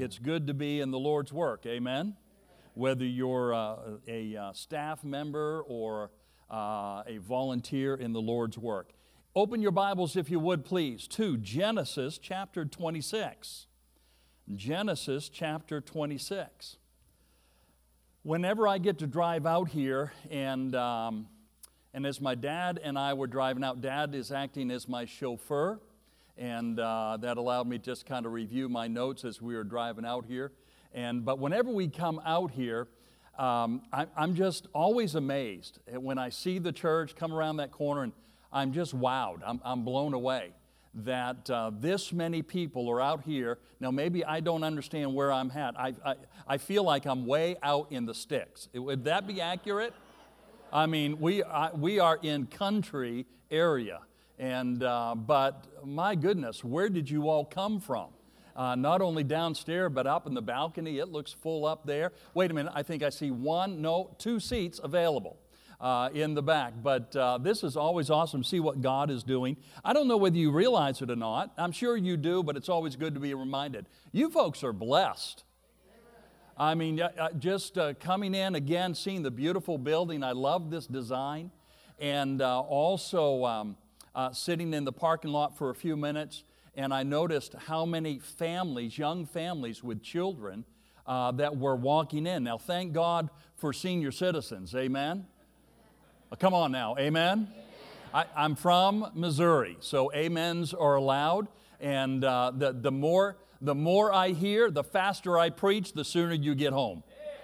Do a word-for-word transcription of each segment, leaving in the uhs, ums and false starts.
it's good to be in the Lord's work, amen? Whether you're uh, a uh, staff member or uh, a volunteer in the Lord's work. Open your Bibles, if you would, please, to Genesis chapter twenty-six. Genesis chapter twenty-six. Whenever I get to drive out here, and um, and as my dad and I were driving out, Dad is acting as my chauffeur, and uh, that allowed me to just kind of review my notes as we were driving out here. And but whenever we come out here, um, I, I'm just always amazed when I see the church come around that corner, and I'm just wowed. I'm, I'm blown away that uh, this many people are out here. Now, maybe I don't understand where I'm at. I, I, I feel like I'm way out in the sticks. Would that be accurate? I mean, we, I, we are in country area. And, uh, but my goodness, where did you all come from? Uh, not only downstairs, but up in the balcony. It looks full up there. Wait a minute, I think I see one, no, two seats available. Uh, in the back. But uh, this is always awesome to see what God is doing. I don't know whether you realize it or not. I'm sure you do, but it's always good to be reminded. You folks are blessed. I mean, uh, just uh, coming in again, seeing the beautiful building. I love this design. And uh, also um, uh, sitting in the parking lot for a few minutes, and I noticed how many families, young families with children, uh, that were walking in. Now, thank God for senior citizens. Amen? Come on now, amen? I, I'm from Missouri, so amens are allowed. And uh, the, the, more, the more I hear, the faster I preach, the sooner you get home.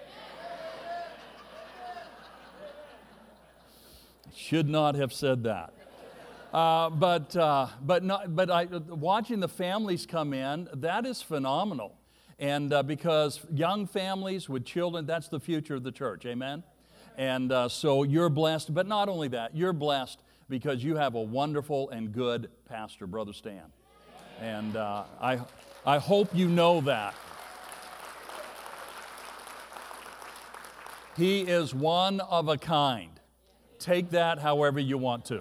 Should not have said that. Uh, but uh, but, not, but I, watching the families come in, that is phenomenal. And uh, because young families with children, that's the future of the church, amen? And uh, so you're blessed, but not only that, you're blessed because you have a wonderful and good pastor, Brother Stan. And uh, I, I hope you know that. He is one of a kind. Take that however you want to.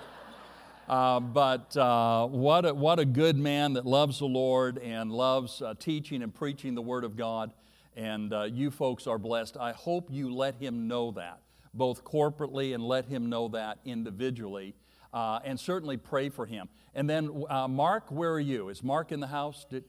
Uh, but uh, what, a, what a good man that loves the Lord and loves uh, teaching and preaching the Word of God. And uh, you folks are blessed. I hope you let him know that, both corporately and let him know that individually. Uh, and certainly pray for him. And then, uh, Mark, where are you? Is Mark in the house? Did...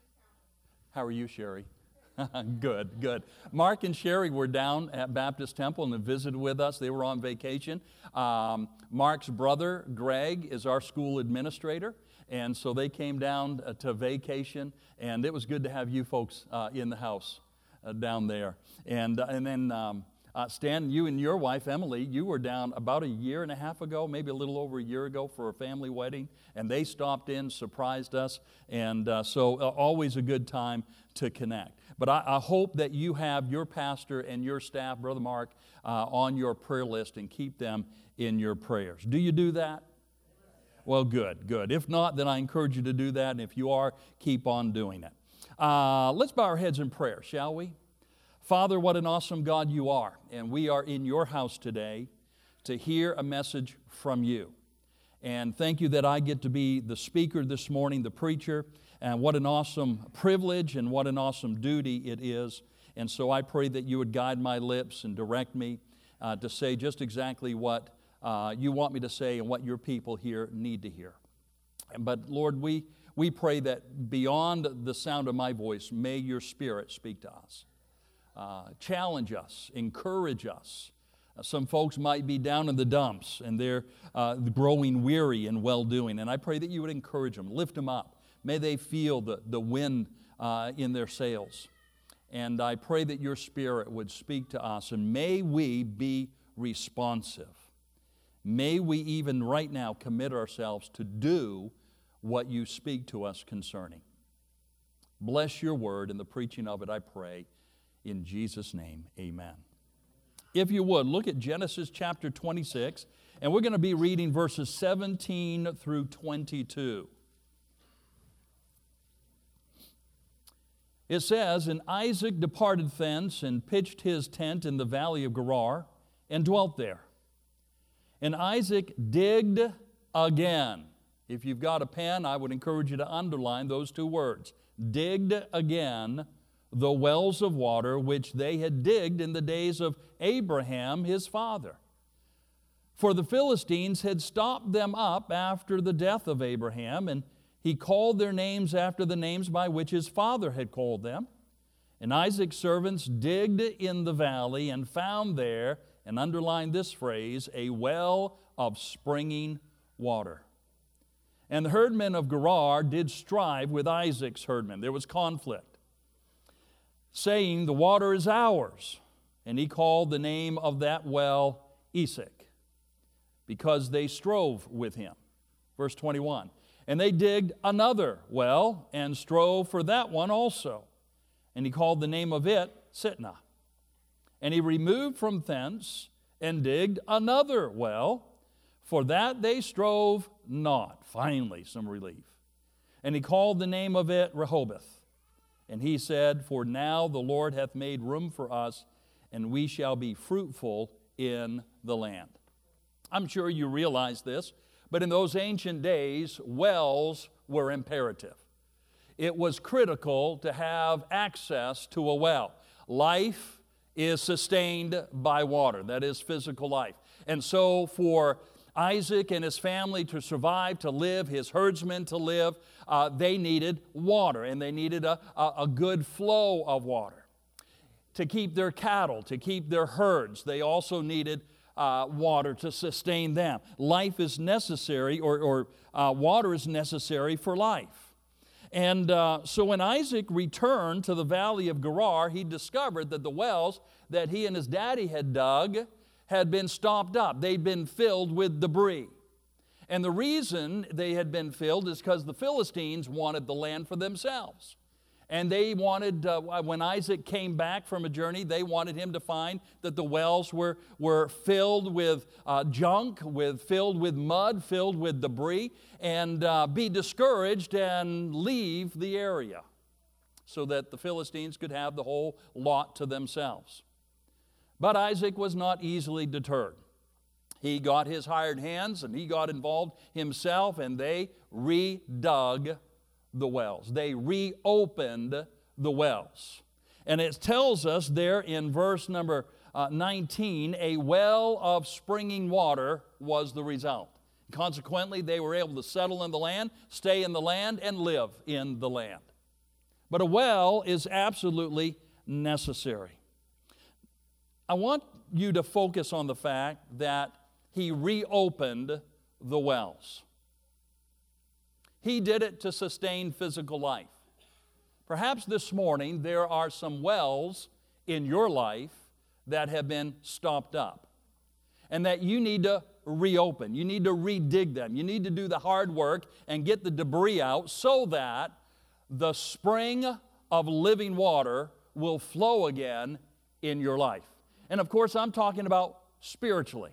How are you, Sherry? Good, good. Mark and Sherry were down at Baptist Temple and visited with us. They were on vacation. Um, Mark's brother, Greg, is our school administrator. And so they came down uh, to vacation. And it was good to have you folks uh, in the house. Uh, down there. And, uh, and then um, uh, Stan, you and your wife, Emily, you were down about a year and a half ago, maybe a little over a year ago for a family wedding, and they stopped in, surprised us, and uh, so uh, always a good time to connect. But I, I hope that you have your pastor and your staff, Brother Mark, uh, on your prayer list and keep them in your prayers. Do you do that? Well, good, good. If not, then I encourage you to do that, and if you are, keep on doing it. Uh, let's bow our heads in prayer, shall we? Father, what an awesome God you are, and we are in your house today to hear a message from you. And thank you that I get to be the speaker this morning, the preacher, and what an awesome privilege and what an awesome duty it is. And so I pray that you would guide my lips and direct me uh, to say just exactly what uh, you want me to say and what your people here need to hear. But Lord, we... We pray that beyond the sound of my voice, may your Spirit speak to us. Uh, challenge us, encourage us. Uh, some folks might be down in the dumps and they're uh, growing weary and well-doing. And I pray that you would encourage them, lift them up. May they feel the, the wind uh, in their sails. And I pray that your Spirit would speak to us, and may we be responsive. May we even right now commit ourselves to do what you speak to us concerning. Bless your word and the preaching of it, I pray. In Jesus' name, amen. If you would, look at Genesis chapter twenty-six, and we're going to be reading verses seventeen through twenty-two. It says, "And Isaac departed thence and pitched his tent in the valley of Gerar and dwelt there. And Isaac digged again." If you've got a pen, I would encourage you to underline those two words. Digged again the wells of water which they had digged in the days of Abraham his father. For the Philistines had stopped them up after the death of Abraham, and he called their names after the names by which his father had called them. And Isaac's servants digged in the valley and found there, and underline this phrase, a well of springing water. And the herdmen of Gerar did strive with Isaac's herdmen. There was conflict, saying, the water is ours. And he called the name of that well Esek, because they strove with him. Verse twenty-one, and they digged another well and strove for that one also. And he called the name of it Sitnah. And he removed from thence and digged another well, for that they strove not. Finally, some relief. And he called the name of it Rehoboth. And he said, for now the Lord hath made room for us, and we shall be fruitful in the land. I'm sure you realize this, but in those ancient days, wells were imperative. It was critical to have access to a well. Life is sustained by water. That is physical life. And so for Isaac and his family to survive, to live, his herdsmen to live, uh, they needed water, and they needed a, a, a good flow of water. To keep their cattle, to keep their herds, they also needed uh, water to sustain them. Life is necessary, or, or uh, water is necessary for life. And uh, so when Isaac returned to the valley of Gerar, he discovered that the wells that he and his daddy had dug had been stopped up. They'd been filled with debris. And the reason they had been filled is because the Philistines wanted the land for themselves. And they wanted, uh, when Isaac came back from a journey, they wanted him to find that the wells were, were filled with uh, junk, with, filled with mud, filled with debris, and uh, be discouraged and leave the area so that the Philistines could have the whole lot to themselves. But Isaac was not easily deterred. He got his hired hands and he got involved himself, and they redug the wells. They reopened the wells. And it tells us there in verse number uh, nineteen, a well of springing water was the result. Consequently, they were able to settle in the land, stay in the land, and live in the land. But a well is absolutely necessary. I want you to focus on the fact that he reopened the wells. He did it to sustain physical life. Perhaps this morning there are some wells in your life that have been stopped up and that you need to reopen. You need to redig them. You need to do the hard work and get the debris out so that the spring of living water will flow again in your life. And of course, I'm talking about spiritually.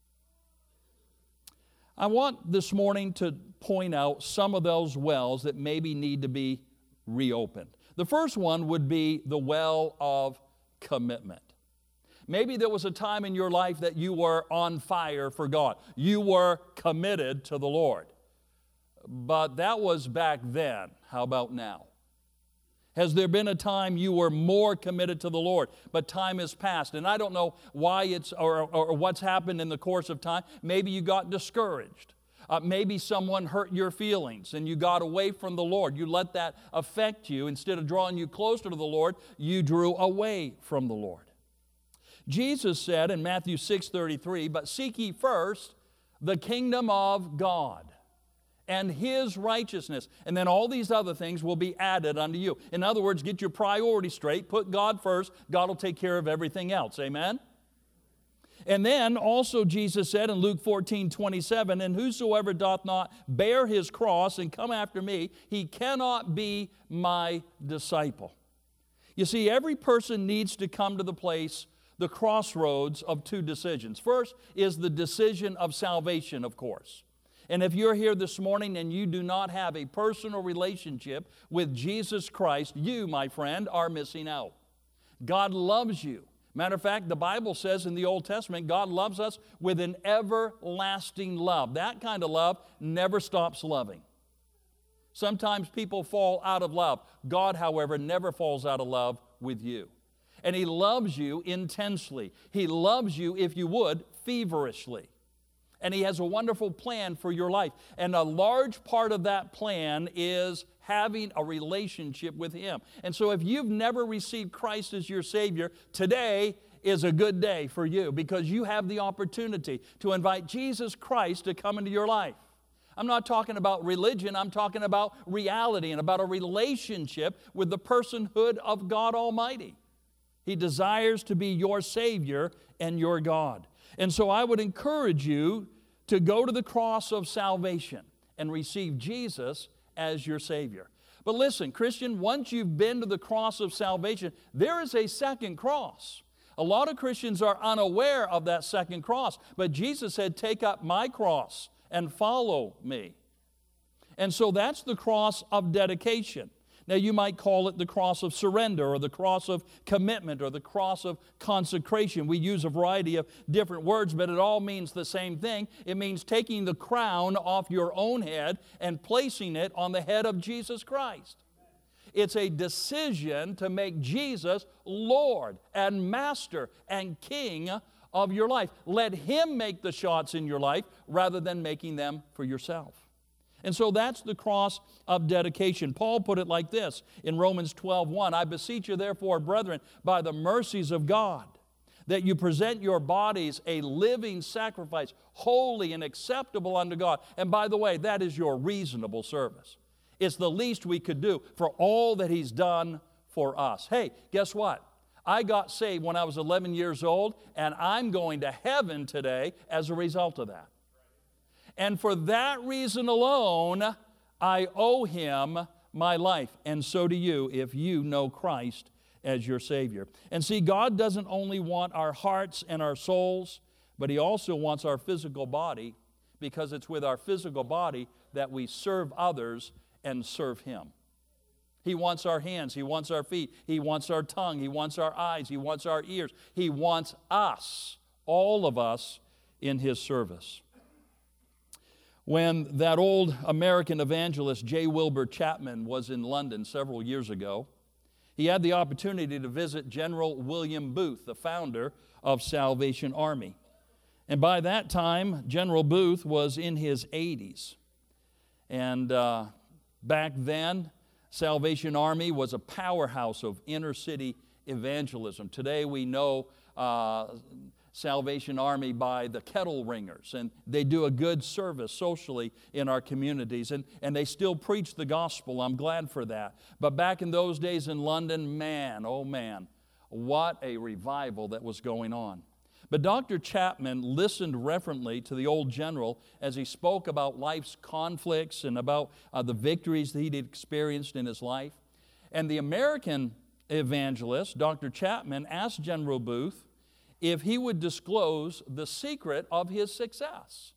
I want this morning to point out some of those wells that maybe need to be reopened. The first one would be the well of commitment. Maybe there was a time in your life that you were on fire for God. You were committed to the Lord. But that was back then. How about now? Has there been a time you were more committed to the Lord, but time has passed? And I don't know why it's or, or what's happened in the course of time. Maybe you got discouraged. Uh, maybe someone hurt your feelings and you got away from the Lord. You let that affect you. Instead of drawing you closer to the Lord, you drew away from the Lord. Jesus said in Matthew six thirty-three, but seek ye first the kingdom of God and His righteousness, and then all these other things will be added unto you. In other words, get your priorities straight, put God first, God will take care of everything else. Amen? And then also Jesus said in Luke fourteen twenty-seven, and whosoever doth not bear his cross and come after me, he cannot be my disciple. You see, every person needs to come to the place, the crossroads of two decisions. First is the decision of salvation, of course. And if you're here this morning and you do not have a personal relationship with Jesus Christ, you, my friend, are missing out. God loves you. Matter of fact, the Bible says in the Old Testament, God loves us with an everlasting love. That kind of love never stops loving. Sometimes people fall out of love. God, however, never falls out of love with you. And He loves you intensely. He loves you, if you would, feverishly. And He has a wonderful plan for your life. And a large part of that plan is having a relationship with Him. And so if you've never received Christ as your Savior, today is a good day for you because you have the opportunity to invite Jesus Christ to come into your life. I'm not talking about religion, I'm talking about reality and about a relationship with the personhood of God Almighty. He desires to be your Savior and your God. And so I would encourage you to go to the cross of salvation and receive Jesus as your Savior. But listen, Christian, once you've been to the cross of salvation, there is a second cross. A lot of Christians are unaware of that second cross, but Jesus said, take up my cross and follow me. And so that's the cross of dedication. Now, you might call it the cross of surrender or the cross of commitment or the cross of consecration. We use a variety of different words, but it all means the same thing. It means taking the crown off your own head and placing it on the head of Jesus Christ. It's a decision to make Jesus Lord and Master and King of your life. Let Him make the shots in your life rather than making them for yourself. And so that's the cross of dedication. Paul put it like this in Romans twelve one, I beseech you therefore, brethren, by the mercies of God, that you present your bodies a living sacrifice, holy and acceptable unto God. And by the way, that is your reasonable service. It's the least we could do for all that He's done for us. Hey, guess what? I got saved when I was eleven years old, and I'm going to heaven today as a result of that. And for that reason alone, I owe Him my life. And so do you if you know Christ as your Savior. And see, God doesn't only want our hearts and our souls, but He also wants our physical body, because it's with our physical body that we serve others and serve Him. He wants our hands, He wants our feet, He wants our tongue, He wants our eyes, He wants our ears. He wants us, all of us, in His service. When that old American evangelist J. Wilbur Chapman was in London several years ago, he had the opportunity to visit General William Booth, the founder of Salvation Army. And by that time, General Booth was in his eighties. And uh, back then, Salvation Army was a powerhouse of inner city evangelism. Today we know uh, Salvation Army by the Kettle Ringers, and they do a good service socially in our communities, and, and they still preach the gospel. I'm glad for that. But back in those days in London, man, oh man, what a revival that was going on. But Doctor Chapman listened reverently to the old general as he spoke about life's conflicts and about uh, the victories that he'd experienced in his life. And the American evangelist, Doctor Chapman, asked General Booth if he would disclose the secret of his success.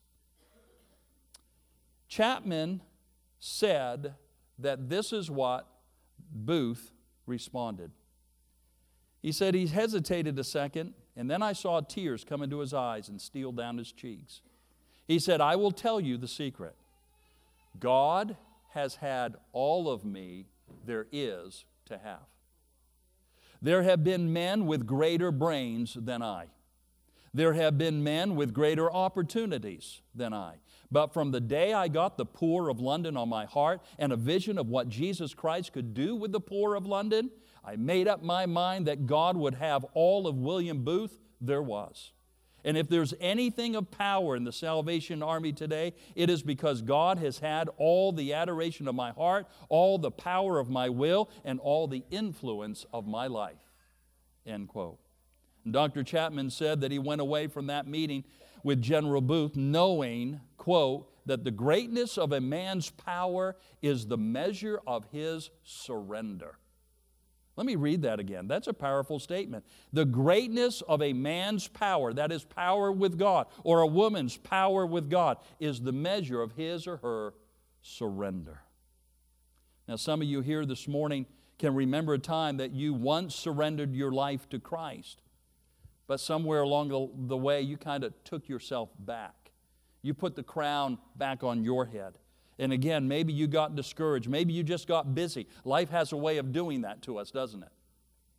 Chapman said that this is what Booth responded. He said he hesitated a second, and then I saw tears come into his eyes and steal down his cheeks. He said, I will tell you the secret. God has had all of me there is to have. There have been men with greater brains than I. There have been men with greater opportunities than I. But from the day I got the poor of London on my heart and a vision of what Jesus Christ could do with the poor of London, I made up my mind that God would have all of William Booth there was. And if there's anything of power in the Salvation Army today, it is because God has had all the adoration of my heart, all the power of my will, and all the influence of my life. End quote. And Doctor Chapman said that he went away from that meeting with General Booth knowing, quote, that the greatness of a man's power is the measure of his surrender. Let me read that again. That's a powerful statement. The greatness of a man's power, that is power with God, or a woman's power with God, is the measure of his or her surrender. Now, some of you here this morning can remember a time that you once surrendered your life to Christ, but somewhere along the, the way you kind of took yourself back. You put the crown back on your head. And again, maybe you got discouraged. Maybe you just got busy. Life has a way of doing that to us, doesn't it?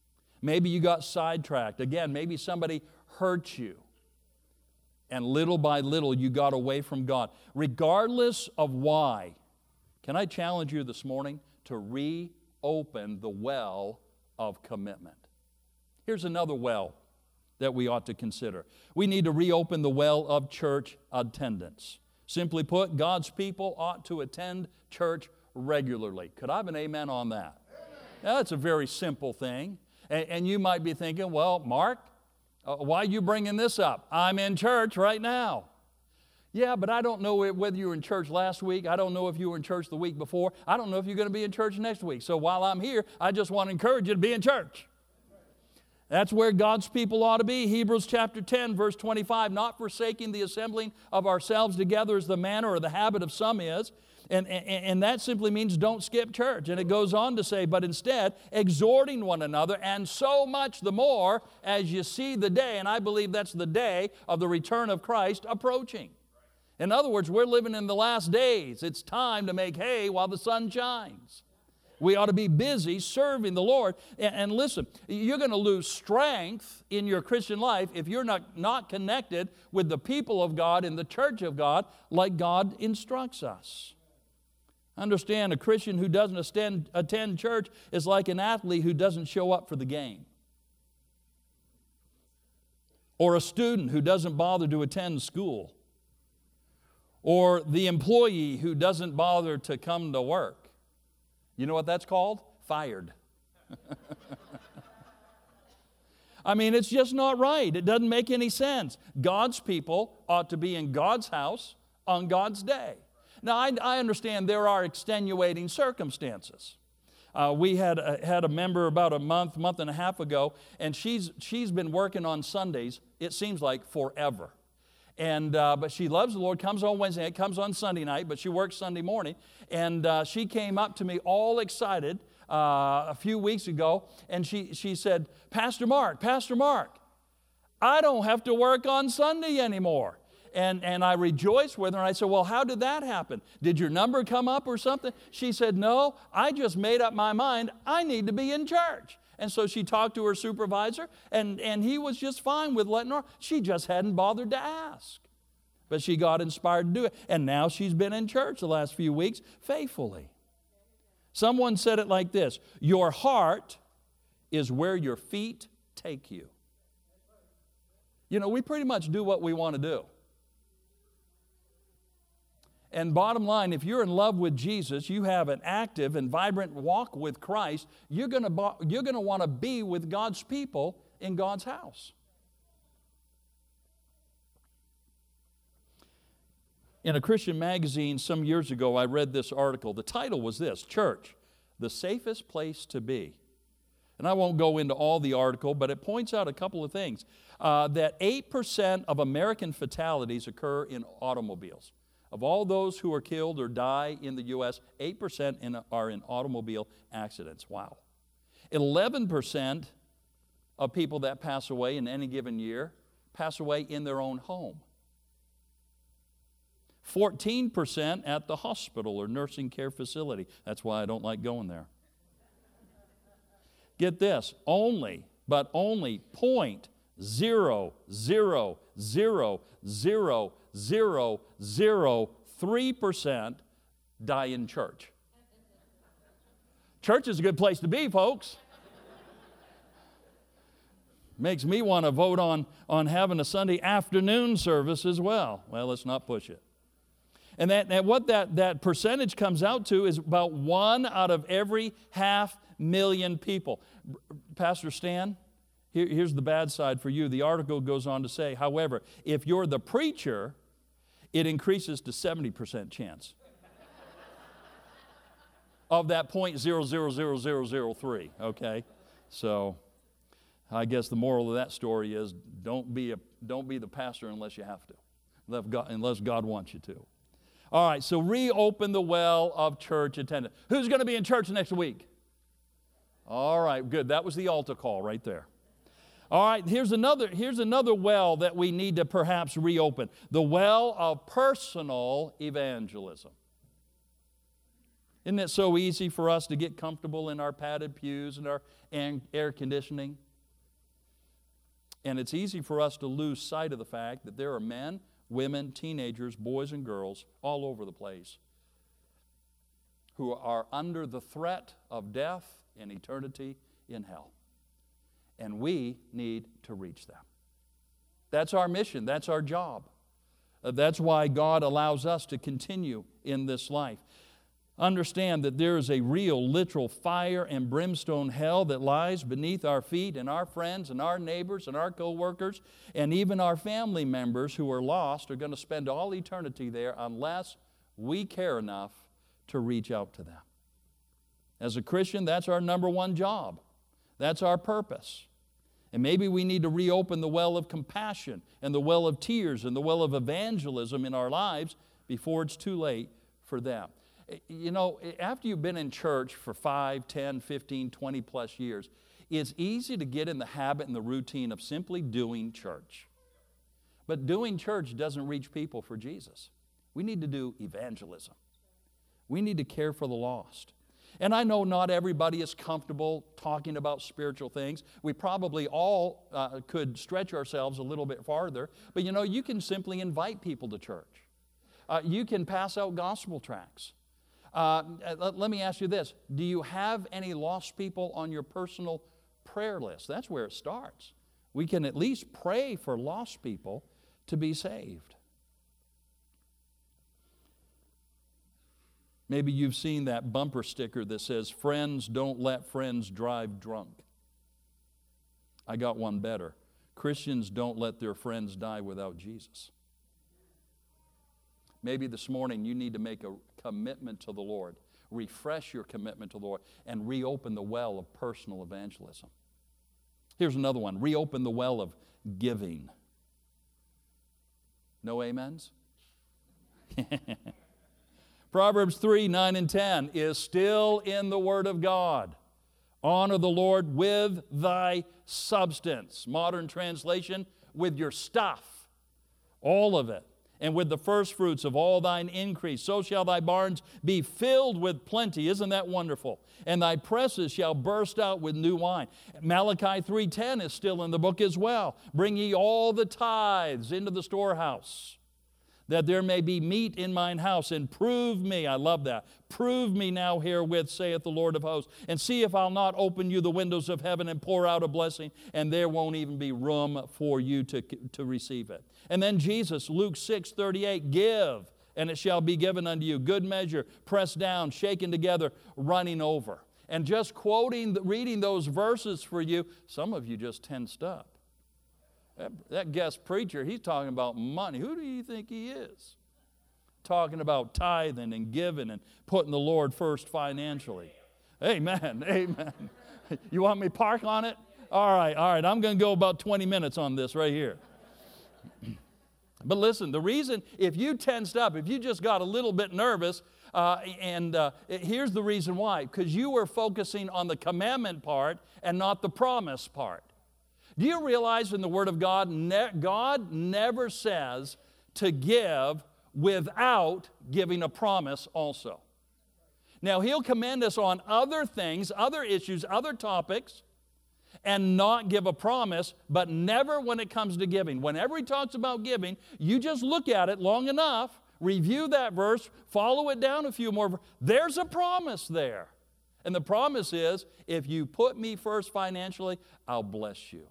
Maybe you got sidetracked. Again, maybe somebody hurt you. And little by little, you got away from God. Regardless of why, can I challenge you this morning to reopen the well of commitment? Here's another well that we ought to consider. We need to reopen the well of church attendance. Simply put, God's people ought to attend church regularly. Could I have an amen on that? Amen. Now, that's a very simple thing. And, and you might be thinking, well, Mark, uh, why are you bringing this up? I'm in church right now. Yeah, but I don't know whether you were in church last week. I don't know if you were in church the week before. I don't know if you're going to be in church next week. So while I'm here, I just want to encourage you to be in church. That's where God's people ought to be. Hebrews chapter ten, verse twenty-five, not forsaking the assembling of ourselves together as the manner or the habit of some is. And, and, and that simply means don't skip church. And it goes on to say, but instead, exhorting one another, and so much the more as you see the day, and I believe that's the day of the return of Christ approaching. In other words, we're living in the last days. It's time to make hay while the sun shines. We ought to be busy serving the Lord. And, and listen, you're going to lose strength in your Christian life if you're not, not connected with the people of God in the church of God like God instructs us. Understand, a Christian who doesn't attend, attend church is like an athlete who doesn't show up for the game. Or a student who doesn't bother to attend school. Or the employee who doesn't bother to come to work. You know what that's called? Fired. I mean, it's just not right. It doesn't make any sense. God's people ought to be in God's house on God's day. Now, I, I understand there are extenuating circumstances. Uh, we had a, had a member about a month, month and a half ago, and she's, she's been working on Sundays, it seems like forever. And uh, but she loves the Lord, comes on Wednesday night, comes on Sunday night, but she works Sunday morning. And uh, she came up to me all excited uh, a few weeks ago, and she, she said, Pastor Mark, Pastor Mark, I don't have to work on Sunday anymore. And, and I rejoiced with her, and I said, well, how did that happen? Did your number come up or something? She said, no, I just made up my mind, I need to be in church. And so she talked to her supervisor, and, and he was just fine with letting her. She just hadn't bothered to ask. But she got inspired to do it. And now she's been in church the last few weeks faithfully. Someone said it like this: your heart is where your feet take you. You know, we pretty much do what we want to do. And bottom line, if you're in love with Jesus, you have an active and vibrant walk with Christ, you're going to you're going to want to be with God's people in God's house. In a Christian magazine some years ago, I read this article. The title was this: Church, the safest place to be. And I won't go into all the article, but it points out a couple of things. Uh, that eight percent of American fatalities occur in automobiles. Of all those who are killed or die in the U S, eight percent in, are in automobile accidents. Wow. eleven percent of people that pass away in any given year pass away in their own home. fourteen percent at the hospital or nursing care facility. That's why I don't like going there. Get this, only, but only point zero zero zero zero zero zero three percent die in church. Church is a good place to be, folks. Makes me want to vote on, on having a Sunday afternoon service as well. Well, let's not push it. And that, and what that, that percentage comes out to is about one out of every half million people. Pastor Stan, here, here's the bad side for you. The article goes on to say, however, if you're the preacher, it increases to seventy percent chance of that point zero zero zero zero zero three, okay? So I guess the moral of that story is don't be, a, don't be the pastor unless you have to, unless God, unless God wants you to. All right, so reopen the well of church attendance. Who's going to be in church next week? All right, good. That was the altar call right there. All right, here's another, here's another well that we need to perhaps reopen. The well of personal evangelism. Isn't it so easy for us to get comfortable in our padded pews and our air conditioning? And it's easy for us to lose sight of the fact that there are men, women, teenagers, boys and girls all over the place who are under the threat of death and eternity in hell. And we need to reach them. That's our mission. That's our job. Uh, that's why God allows us to continue in this life. Understand that there is a real, literal fire and brimstone hell that lies beneath our feet, and our friends and our neighbors and our co-workers and even our family members who are lost are going to spend all eternity there unless we care enough to reach out to them. As a Christian, that's our number one job. That's our purpose. And maybe we need to reopen the well of compassion and the well of tears and the well of evangelism in our lives before it's too late for them. You know, after you've been in church for five, ten, fifteen, twenty plus years, it's easy to get in the habit and the routine of simply doing church. But doing church doesn't reach people for Jesus. We need to do evangelism. We need to care for the lost. And I know not everybody is comfortable talking about spiritual things. We probably all uh, could stretch ourselves a little bit farther. But you know, you can simply invite people to church. Uh, you can pass out gospel tracts. Uh, let, let me ask you this. Do you have any lost people on your personal prayer list? That's where it starts. We can at least pray for lost people to be saved. Maybe you've seen that bumper sticker that says, "Friends don't let friends drive drunk." I got one better. Christians don't let their friends die without Jesus. Maybe this morning you need to make a commitment to the Lord, refresh your commitment to the Lord, and reopen the well of personal evangelism. Here's another one. Reopen the well of giving. No amens? Proverbs three, nine, and ten is still in the Word of God. Honor the Lord with thy substance. Modern translation, with your stuff. All of it. And with the first fruits of all thine increase. So shall thy barns be filled with plenty. Isn't that wonderful? And thy presses shall burst out with new wine. Malachi three ten is still in the book as well. Bring ye all the tithes into the storehouse, that there may be meat in mine house, and prove me, I love that, prove me now herewith, saith the Lord of hosts, and see if I'll not open you the windows of heaven and pour out a blessing, and there won't even be room for you to, to receive it. And then Jesus, Luke six thirty-eight, give, and it shall be given unto you, good measure, pressed down, shaken together, running over. And just quoting, reading those verses for you, some of you just tensed up. That, that guest preacher, he's talking about money. Who do you think he is? Talking about tithing and giving and putting the Lord first financially. Amen, amen. You want me to park on it? All right, all right. I'm going to go about twenty minutes on this right here. But listen, the reason, if you tensed up, if you just got a little bit nervous, uh, and uh, here's the reason why. Because you were focusing on the commandment part and not the promise part. Do you realize in the Word of God, ne- God never says to give without giving a promise also. Now, He'll commend us on other things, other issues, other topics, and not give a promise, but never when it comes to giving. Whenever He talks about giving, you just look at it long enough, review that verse, follow it down a few more. There's a promise there. And the promise is, if you put me first financially, I'll bless you.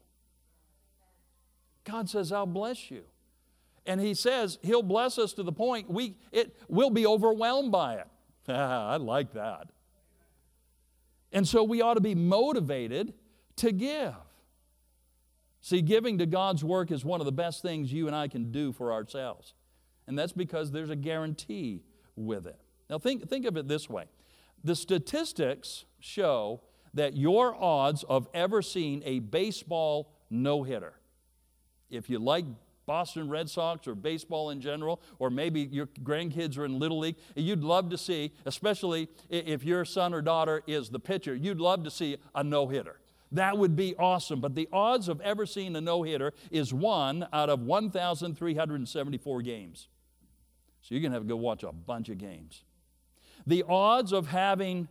God says, I'll bless you. And He says He'll bless us to the point we it we'll be overwhelmed by it. I like that. And so we ought to be motivated to give. See, giving to God's work is one of the best things you and I can do for ourselves. And that's because there's a guarantee with it. Now think, think of it this way. The statistics show that your odds of ever seeing a baseball no-hitter, if you like Boston Red Sox or baseball in general, or maybe your grandkids are in Little League, you'd love to see, especially if your son or daughter is the pitcher, you'd love to see a no-hitter. That would be awesome. But the odds of ever seeing a no-hitter is one out of one thousand three hundred seventy-four games. So you're going to have to go watch a bunch of games. The odds of having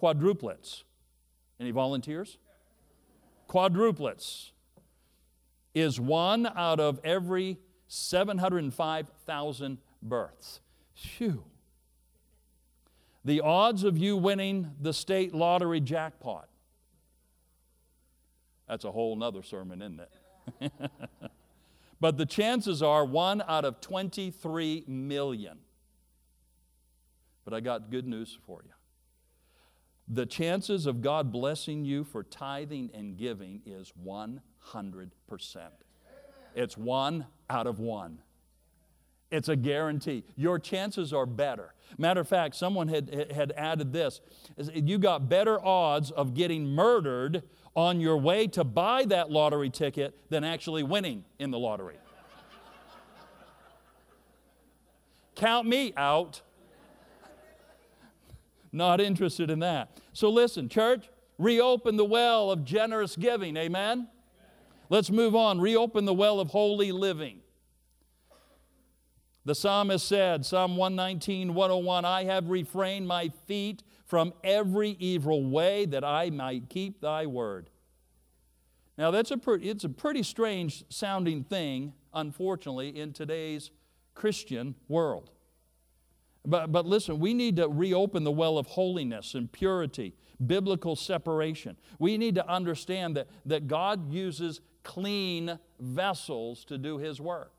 quadruplets. Any volunteers? Quadruplets. is one out of every seven hundred five thousand births. Phew. The odds of you winning the state lottery jackpot. That's a whole nother sermon, isn't it? But the chances are one out of twenty-three million. But I got good news for you. The chances of God blessing you for tithing and giving is one hundred percent. It's one out of one. It's a guarantee. Your chances are better. Matter of fact, someone had, had added this. You got better odds of getting murdered on your way to buy that lottery ticket than actually winning in the lottery. Count me out. Not interested in that. So listen, church, reopen the well of generous giving. Amen? Let's move on. Reopen the well of holy living. The psalmist said, Psalm one nineteen, one oh one, I have refrained my feet from every evil way that I might keep thy word. Now that's a pretty, it's a pretty strange sounding thing, unfortunately, in today's Christian world. But, but listen, we need to reopen the well of holiness and purity, biblical separation. We need to understand that, that God uses clean vessels to do His work.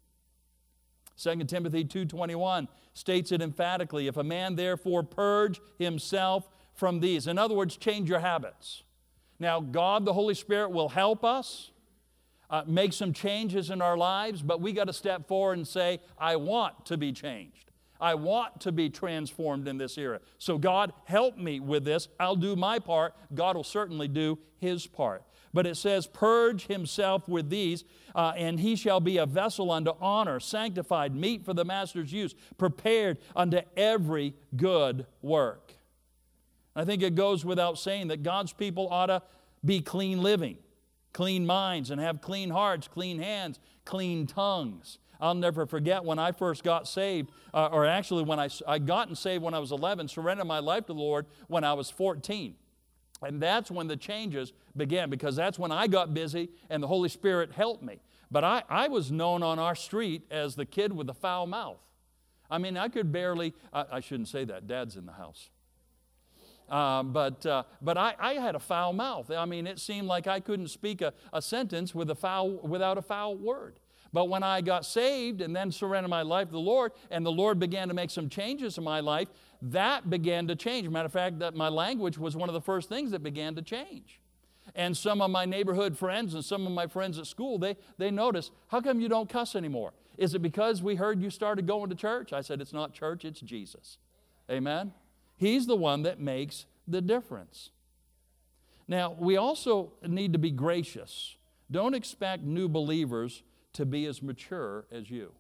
Second Timothy two twenty-one states it emphatically, if a man therefore purge himself from these. In other words, change your habits. Now, God, the Holy Spirit, will help us uh, make some changes in our lives, but we got to step forward and say, I want to be changed. I want to be transformed in this era. So God, help me with this. I'll do my part. God will certainly do His part. But it says, purge himself with these, uh, and he shall be a vessel unto honor, sanctified, meet for the master's use, prepared unto every good work. I think it goes without saying that God's people ought to be clean living, clean minds, and have clean hearts, clean hands, clean tongues. I'll never forget when I first got saved, uh, or actually when I, I gotten saved when I was eleven, surrendered my life to the Lord when I was fourteen. And that's when the changes began, because that's when I got busy and the Holy Spirit helped me. But I, I was known on our street as the kid with the foul mouth. I mean, I could barely, I, I shouldn't say that, Dad's in the house. Uh, but uh, but I, I had a foul mouth. I mean, it seemed like I couldn't speak a, a sentence with a foul, without a foul word. But when I got saved and then surrendered my life to the Lord, and the Lord began to make some changes in my life, that began to change. Matter of fact, that my language was one of the first things that began to change. And some of my neighborhood friends and some of my friends at school, they, they noticed, how come you don't cuss anymore? Is it because we heard you started going to church? I said, it's not church, it's Jesus. Amen? He's the one that makes the difference. Now, we also need to be gracious. Don't expect new believers to be as mature as you.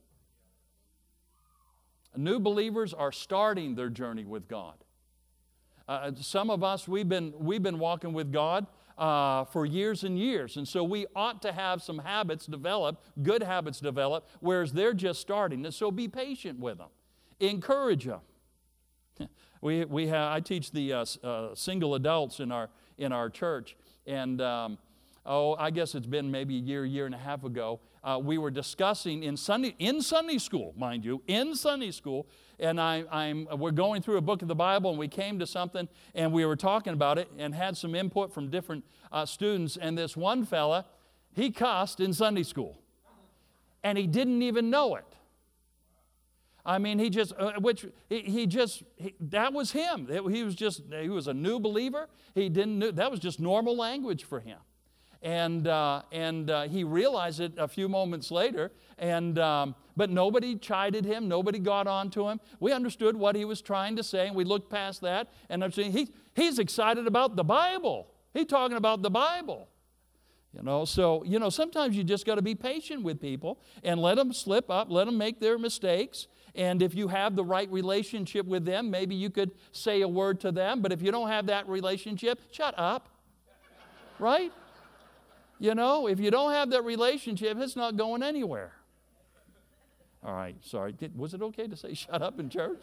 New believers are starting their journey with God. Uh, some of us, we've been, we've been walking with God uh, for years and years, and so we ought to have some habits develop, good habits develop, whereas they're just starting. And so be patient with them. Encourage them. we, we have, I teach the uh, uh, single adults in our, in our church, and um, oh, I guess it's been maybe a year, year and a half ago, uh, we were discussing in Sunday, in Sunday school, mind you, in Sunday school, and I, I'm, we're going through a book of the Bible, and we came to something, and we were talking about it, and had some input from different uh, students, and this one fella, he cussed in Sunday school, and he didn't even know it. I mean, he just, uh, which, he, he just, he, that was him. He was just, he was a new believer. He didn't know, that was just normal language for him. And uh, and uh, he realized it a few moments later, and um, but nobody chided him, nobody got on to him. We understood what he was trying to say, and we looked past that, and I'm saying, he, he's excited about the Bible. He's talking about the Bible. You know, so, you know, sometimes you just got to be patient with people and let them slip up, let them make their mistakes. And if you have the right relationship with them, maybe you could say a word to them. But if you don't have that relationship, shut up. Right? You know, if you don't have that relationship, it's not going anywhere. All right, sorry. Did, was it okay to say shut up in church?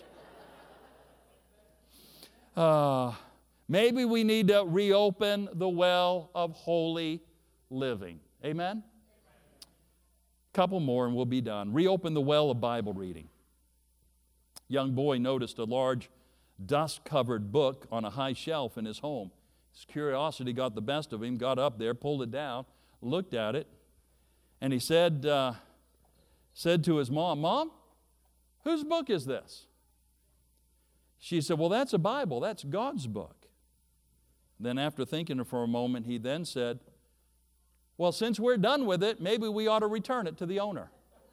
Uh, maybe we need to reopen the well of holy living. Amen? Couple more and we'll be done. Reopen the well of Bible reading. Young boy noticed a large dust-covered book on a high shelf in his home. His curiosity got the best of him, got up there, pulled it down, looked at it, and he said, uh, said to his mom, "Mom, whose book is this?" She said, "Well, that's a Bible. That's God's book." Then after thinking for a moment, he then said, "Well, since we're done with it, maybe we ought to return it to the owner."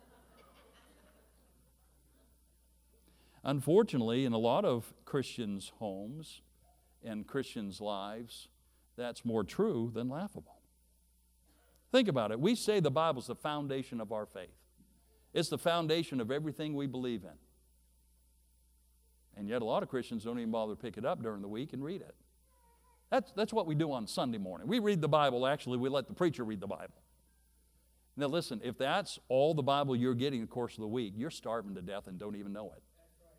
Unfortunately, in a lot of Christians' homes and Christians' lives, that's more true than laughable. Think about it. We say the Bible's the foundation of our faith. It's the foundation of everything we believe in. And yet a lot of Christians don't even bother to pick it up during the week and read it. That's, that's what we do on Sunday morning. We read the Bible, actually, we let the preacher read the Bible. Now listen, if that's all the Bible you're getting in the course of the week, you're starving to death and don't even know it.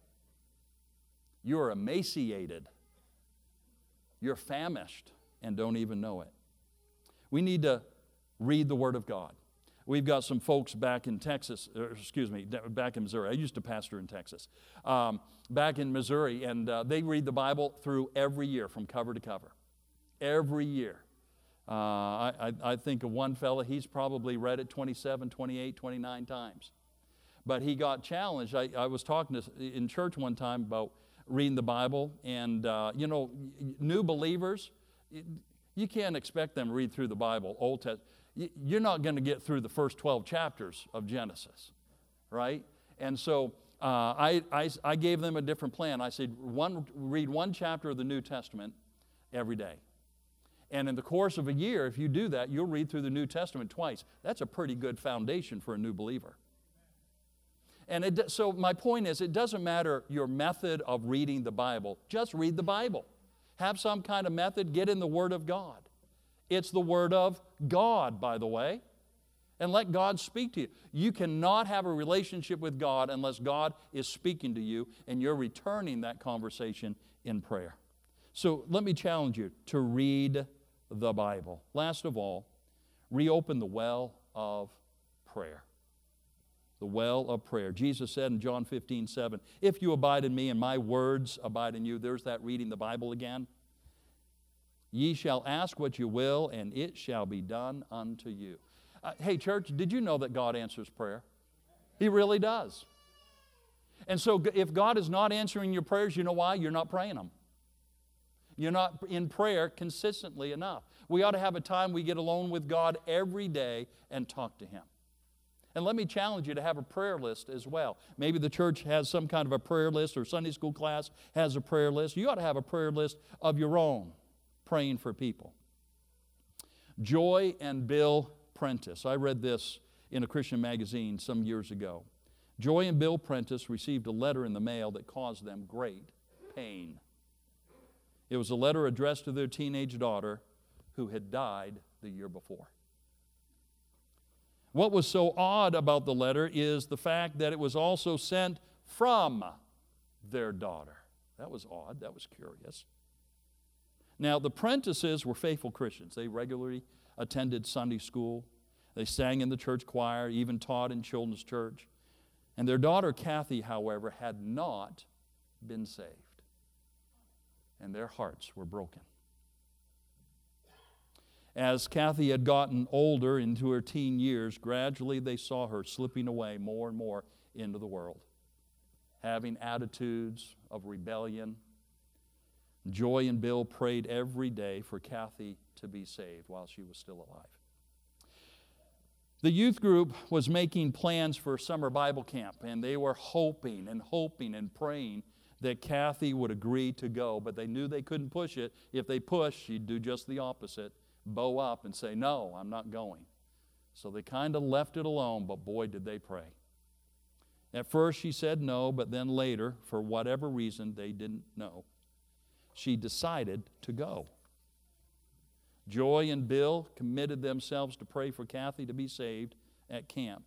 You're emaciated. You're famished and don't even know it. We need to read the Word of God. We've got some folks back in Texas, or excuse me, back in Missouri. I used to pastor in Texas. Um, back in Missouri, and uh, they read the Bible through every year from cover to cover. Every year. Uh, I, I, I think of one fella, he's probably read it twenty-seven, twenty-eight, twenty-nine times. But he got challenged. I, I was talking to, in church one time about reading the Bible, and uh, you know, new believers, you can't expect them to read through the Bible, Old Testament. You're not going to get through the first twelve chapters of Genesis, right? And so uh, I, I, I gave them a different plan. I said, one, read one chapter of the New Testament every day. And in the course of a year, if you do that, you'll read through the New Testament twice. That's a pretty good foundation for a new believer. And it, so my point is, it doesn't matter your method of reading the Bible. Just read the Bible. Have some kind of method. Get in the Word of God. It's the Word of God, by the way. And let God speak to you. You cannot have a relationship with God unless God is speaking to you and you're returning that conversation in prayer. So let me challenge you to read the Bible. Last of all, reopen the well of prayer. The well of prayer. Jesus said in John fifteen, seven, "If you abide in me and my words abide in you," there's that reading the Bible again. "Ye shall ask what you will, and it shall be done unto you." Uh, hey, church, did you know that God answers prayer? He really does. And so if God is not answering your prayers, you know why? You're not praying them. You're not in prayer consistently enough. We ought to have a time we get alone with God every day and talk to Him. And let me challenge you to have a prayer list as well. Maybe the church has some kind of a prayer list, or Sunday school class has a prayer list. You ought to have a prayer list of your own, praying for people. Joy and Bill Prentice. I read this in a Christian magazine some years ago. Joy and Bill Prentice received a letter in the mail that caused them great pain. It was a letter addressed to their teenage daughter who had died the year before. What was so odd about the letter is the fact that it was also sent from their daughter. That was odd. That was curious. Now, the Prentices were faithful Christians. They regularly attended Sunday school. They sang in the church choir, even taught in children's church. And their daughter, Kathy, however, had not been saved. And their hearts were broken. As Kathy had gotten older into her teen years, gradually they saw her slipping away more and more into the world, having attitudes of rebellion. Joy and Bill prayed every day for Kathy to be saved while she was still alive. The youth group was making plans for summer Bible camp, and they were hoping and hoping and praying that Kathy would agree to go, but they knew they couldn't push it. If they pushed, she'd do just the opposite, bow up and say, "No, I'm not going." So they kind of left it alone, but boy, did they pray. At first she said no, but then later, for whatever reason they didn't know, she decided to go. Joy and Bill committed themselves to pray for Kathy to be saved at camp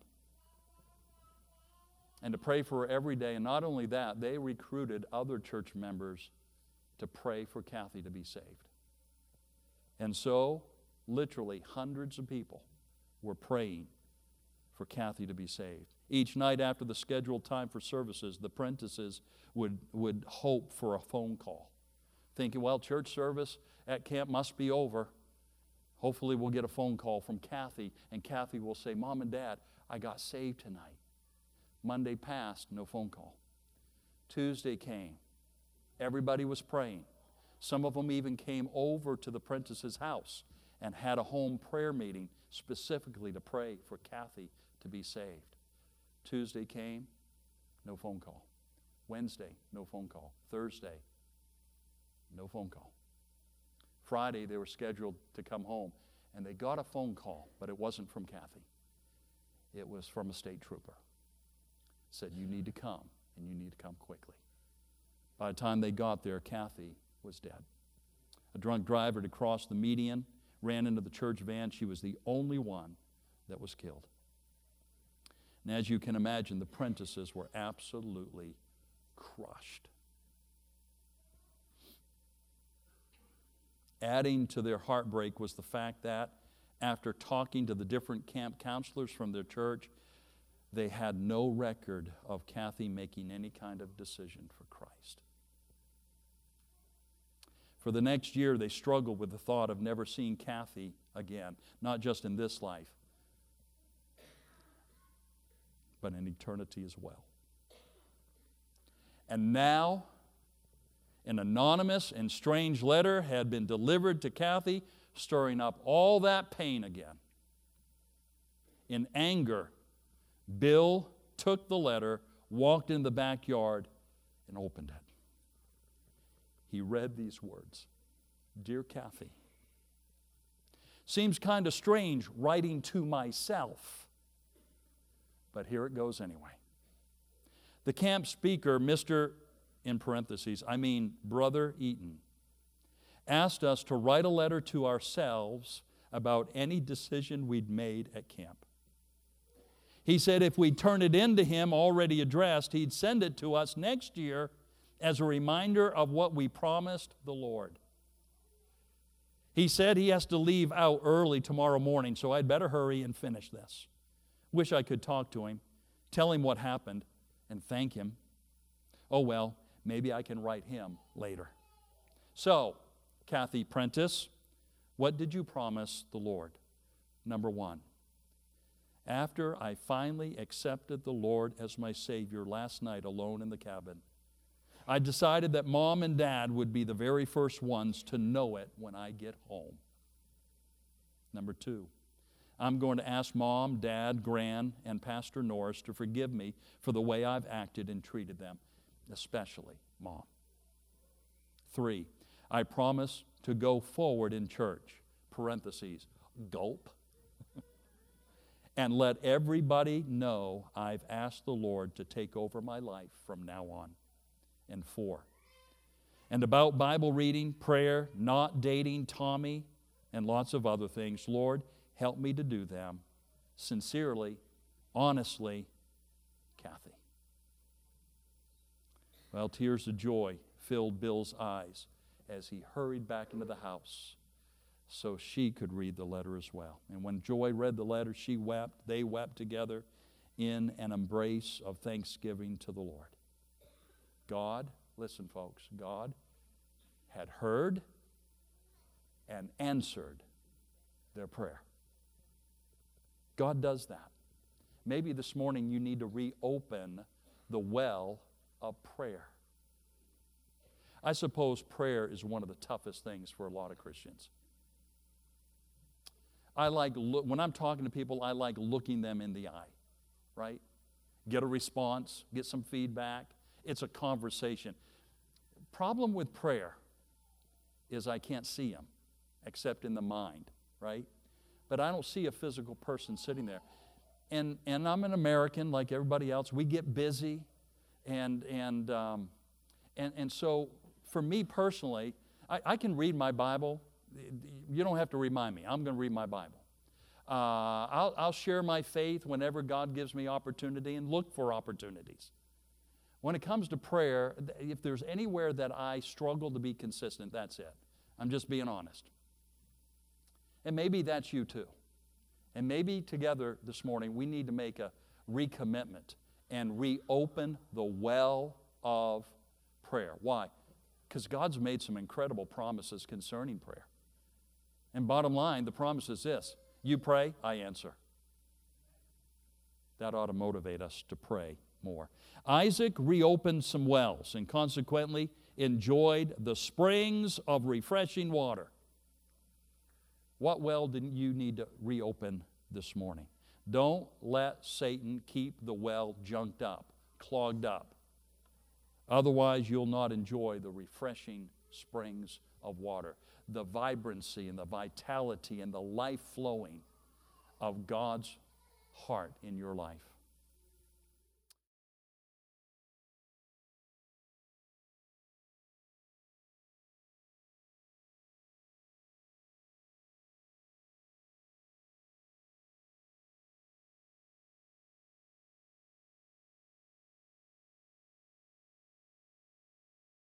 and to pray for her every day. And not only that, they recruited other church members to pray for Kathy to be saved. And so, literally, hundreds of people were praying for Kathy to be saved. Each night after the scheduled time for services, the Prentices would, would hope for a phone call, thinking, well, church service at camp must be over. Hopefully we'll get a phone call from Kathy, and Kathy will say, Mom and Dad, I got saved tonight. Monday passed, no phone call. Tuesday came. Everybody was praying. Some of them even came over to the Prentices' house and had a home prayer meeting specifically to pray for Kathy to be saved. Tuesday came, no phone call. Wednesday, no phone call. Thursday, no phone call. Friday, they were scheduled to come home, and they got a phone call, but it wasn't from Kathy. It was from a state trooper. It said, you need to come, and you need to come quickly. By the time they got there, Kathy was dead. A drunk driver had crossed the median, ran into the church van. She was the only one that was killed. And as you can imagine, the Prentices were absolutely crushed. Adding to their heartbreak was the fact that after talking to the different camp counselors from their church, they had no record of Kathy making any kind of decision for Christ. For the next year, they struggled with the thought of never seeing Kathy again, not just in this life, but in eternity as well. And now, an anonymous and strange letter had been delivered to Kathy, stirring up all that pain again. In anger, Bill took the letter, walked in the backyard, and opened it. He read these words, Dear Kathy, seems kind of strange writing to myself, but here it goes anyway. The camp speaker, Mister in parentheses, I mean Brother Eaton, asked us to write a letter to ourselves about any decision we'd made at camp. He said if we'd turn it in to him already addressed, he'd send it to us next year as a reminder of what we promised the Lord. He said he has to leave out early tomorrow morning, so I'd better hurry and finish this. Wish I could talk to him, tell him what happened, and thank him. Oh well, maybe I can write him later. So, Kathy Prentice, what did you promise the Lord? Number one, after I finally accepted the Lord as my Savior last night alone in the cabin, I decided that Mom and Dad would be the very first ones to know it when I get home. Number two, I'm going to ask Mom, Dad, Gran, and Pastor Norris to forgive me for the way I've acted and treated them, especially Mom. Three, I promise to go forward in church, parentheses, gulp, and let everybody know I've asked the Lord to take over my life from now on. And four, and about Bible reading, prayer, not dating Tommy, and lots of other things, Lord, help me to do them. Sincerely, honestly, Kathy. Well, tears of joy filled Bill's eyes as he hurried back into the house so she could read the letter as well. And when Joy read the letter, she wept. They wept together in an embrace of thanksgiving to the Lord. God, listen folks, God had heard and answered their prayer. God does that. Maybe this morning you need to reopen the well of prayer. I suppose prayer is one of the toughest things for a lot of Christians. I like, look, when I'm talking to people, I like looking them in the eye, right? Get a response, get some feedback. It's a conversation. Problem with prayer is I can't see them except in the mind, right? But I don't see a physical person sitting there. And and I'm an American like everybody else. We get busy, and and um, and and so for me personally, I, I can read my Bible. You don't have to remind me. I'm going to read my Bible. Uh, I'll I'll share my faith whenever God gives me opportunity and look for opportunities. When it comes to prayer, if there's anywhere that I struggle to be consistent, that's it. I'm just being honest. And maybe that's you too. And maybe together this morning we need to make a recommitment and reopen the well of prayer. Why? Because God's made some incredible promises concerning prayer. And bottom line, the promise is this: you pray, I answer. That ought to motivate us to pray more. Isaac reopened some wells and consequently enjoyed the springs of refreshing water. What well didn't you need to reopen this morning? Don't let Satan keep the well junked up, clogged up. Otherwise, you'll not enjoy the refreshing springs of water, the vibrancy and the vitality and the life flowing of God's heart in your life.